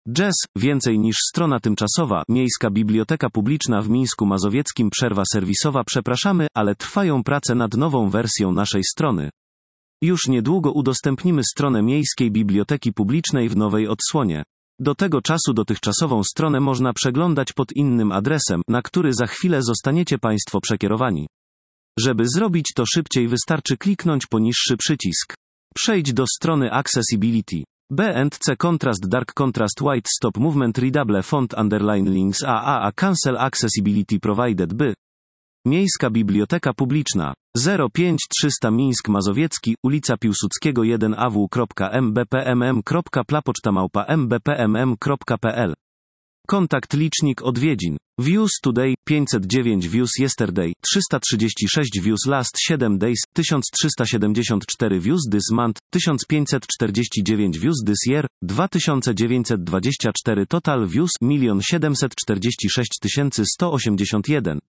Jazz, więcej niż strona tymczasowa, Miejska Biblioteka Publiczna w Mińsku Mazowieckim. Przerwa serwisowa. Przepraszamy, ale trwają prace nad nową wersją naszej strony. Już niedługo udostępnimy stronę Miejskiej Biblioteki Publicznej w nowej odsłonie. Do tego czasu dotychczasową stronę można przeglądać pod innym adresem, na który za chwilę zostaniecie Państwo przekierowani. Żeby zrobić to szybciej, wystarczy kliknąć poniższy przycisk. Przejdź do strony Accessibility. B&C Contrast Dark Contrast White Stop Movement Readable Font Underline Links AAA Cancel Accessibility Provided by Miejska Biblioteka Publiczna 05300 Mińsk Mazowiecki, ulica Piłsudskiego 1AW.mbpmm.plapoczta@mbpmm.pl. Kontakt licznik odwiedzin. Views today 509 views yesterday 336 views last 7 days 1374 views this month 1549 views this year 2924 total views 1 746 181